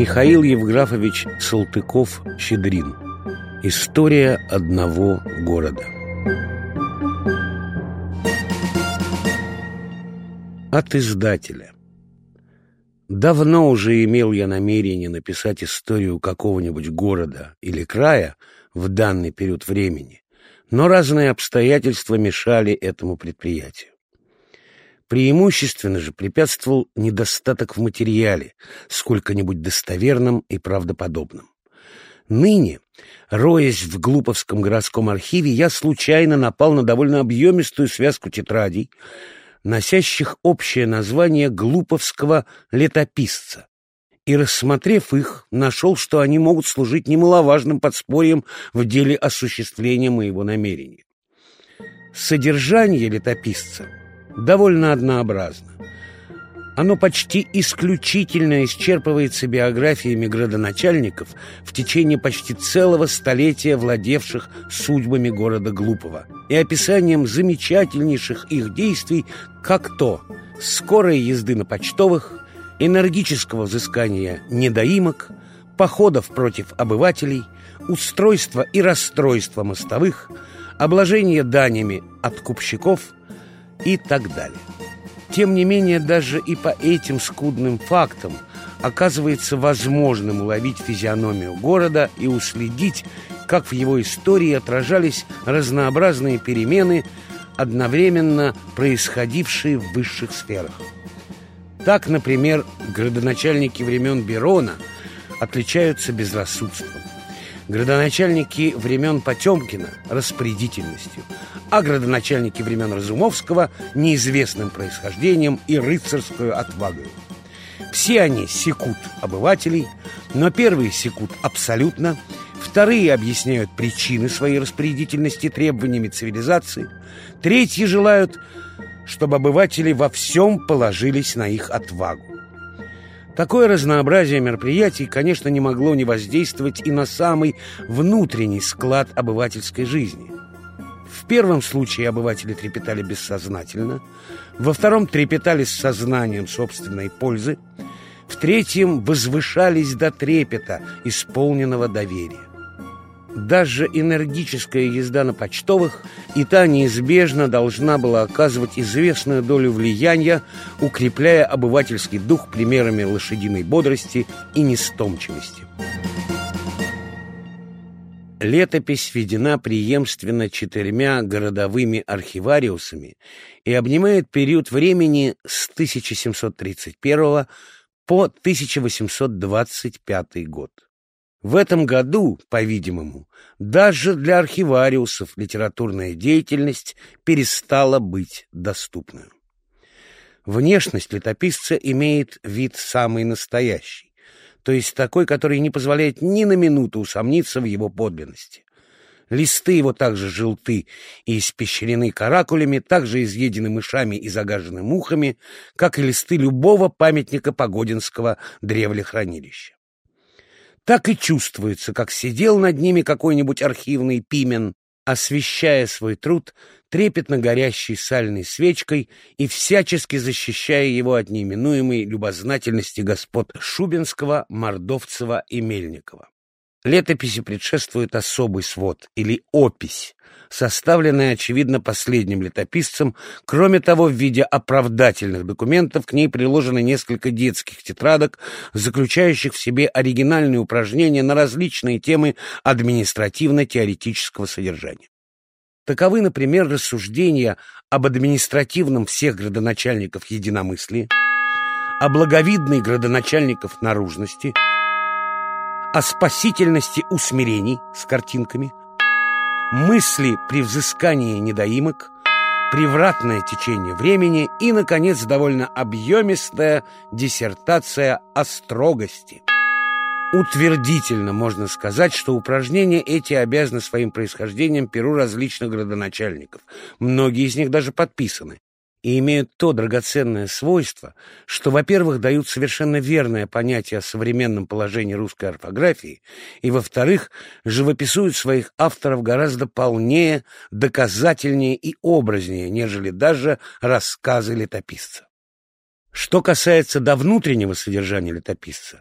Михаил Евграфович Салтыков-Щедрин. История одного города. От издателя. Давно уже имел я намерение написать историю какого-нибудь города или края в данный период времени, но разные обстоятельства мешали этому предприятию. Преимущественно же препятствовал недостаток в материале, сколько-нибудь достоверном и правдоподобном. Ныне, роясь в Глуповском городском архиве, я случайно напал на довольно объемистую связку тетрадей, носящих общее название «Глуповского летописца», и, рассмотрев их, нашел, что они могут служить немаловажным подспорьем в деле осуществления моего намерения. Содержание летописца довольно однообразно. Оно почти исключительно исчерпывается биографиями градоначальников в течение почти целого столетия, владевших судьбами города Глупово, и описанием замечательнейших их действий, как то скорой езды на почтовых, энергического взыскания недоимок, походов против обывателей, устройства и расстройства мостовых, обложения данями откупщиков и так далее. Тем не менее, даже и по этим скудным фактам оказывается возможным уловить физиономию города и уследить, как в его истории отражались разнообразные перемены, одновременно происходившие в высших сферах. Так, например, градоначальники времен Берона отличаются безрассудством, градоначальники времен Потемкина – распорядительностью, а градоначальники времен Разумовского – неизвестным происхождением и рыцарскую отвагою. Все они секут обывателей, но первые секут абсолютно, вторые объясняют причины своей распорядительности требованиями цивилизации, третьи желают, чтобы обыватели во всем положились на их отвагу. Такое разнообразие мероприятий, конечно, не могло не воздействовать и на самый внутренний склад обывательской жизни. В первом случае обыватели трепетали бессознательно, во втором трепетали с сознанием собственной пользы, в третьем возвышались до трепета, исполненного доверия. Даже энергическая езда на почтовых и та неизбежно должна была оказывать известную долю влияния, укрепляя обывательский дух примерами лошадиной бодрости и нестомчивости. Летопись введена преемственно 4 городовыми архивариусами и обнимает период времени с 1731 по 1825 год. В этом году, по-видимому, даже для архивариусов литературная деятельность перестала быть доступной. Внешность летописца имеет вид самый настоящий, то есть такой, который не позволяет ни на минуту усомниться в его подлинности. Листы его также желты и испещрены каракулями, также изъедены мышами и загажены мухами, как и листы любого памятника Погодинского древлехранилища. Так и чувствуется, как сидел над ними какой-нибудь архивный пимен, освещая свой труд трепетно горящей сальной свечкой и всячески защищая его от неименуемой любознательности господ Шубинского, Мордовцева и Мельникова. Летописи предшествует особый свод или опись, составленная, очевидно, последним летописцем. Кроме того, в виде оправдательных документов к ней приложены несколько детских тетрадок, заключающих в себе оригинальные упражнения на различные темы административно-теоретического содержания. Таковы, например, рассуждения об административном всех градоначальников единомыслии, о благовидной градоначальников наружности, о спасительности усмирений с картинками, мысли при взыскании недоимок, превратное течение времени и, наконец, довольно объемистая диссертация о строгости. Утвердительно можно сказать, что упражнения эти обязаны своим происхождением перу различных градоначальников. Многие из них даже подписаны и имеют то драгоценное свойство, что, во-первых, дают совершенно верное понятие о современном положении русской орфографии, и, во-вторых, живописуют своих авторов гораздо полнее, доказательнее и образнее, нежели даже рассказы летописца. Что касается до внутреннего содержания летописца,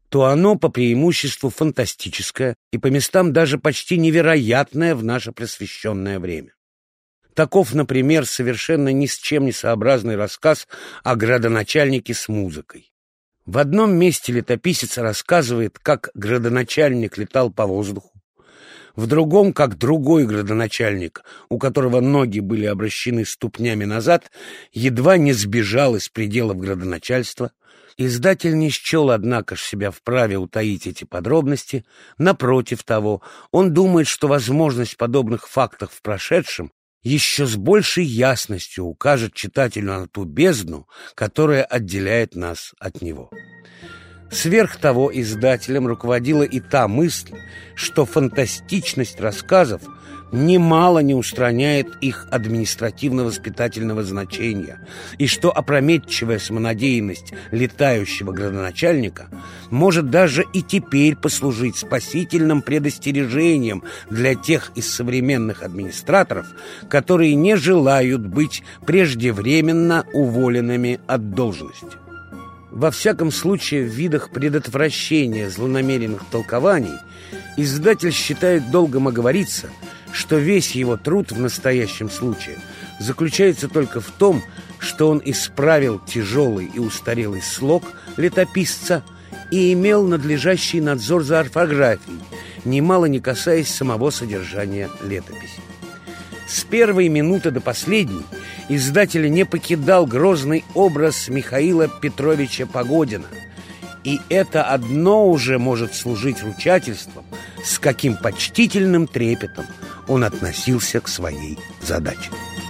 то оно по преимуществу фантастическое и по местам даже почти невероятное в наше просвещенное время. Таков, например, совершенно ни с чем не сообразный рассказ о градоначальнике с музыкой. В одном месте летописец рассказывает, как градоначальник летал по воздуху, в другом, как другой градоначальник, у которого ноги были обращены ступнями назад, едва не сбежал из пределов градоначальства. Издатель не счел, однако ж, себя вправе утаить эти подробности. Напротив того, он думает, что возможность подобных фактов в прошедшем еще с большей ясностью укажет читателю на ту бездну, которая отделяет нас от него. Сверх того, издателем руководила и та мысль, что фантастичность рассказов немало не устраняет их административно-воспитательного значения, и что опрометчивая самонадеянность летающего градоначальника может даже и теперь послужить спасительным предостережением для тех из современных администраторов, которые не желают быть преждевременно уволенными от должности. Во всяком случае, в видах предотвращения злонамеренных толкований издатель считает долгом оговориться, что весь его труд в настоящем случае заключается только в том, что он исправил тяжелый и устарелый слог летописца и имел надлежащий надзор за орфографией, немало не касаясь самого содержания летописи. С первой минуты до последней издателя не покидал грозный образ Михаила Петровича Погодина, и это одно уже может служить ручательством, с каким почтительным трепетом он относился к своей задаче.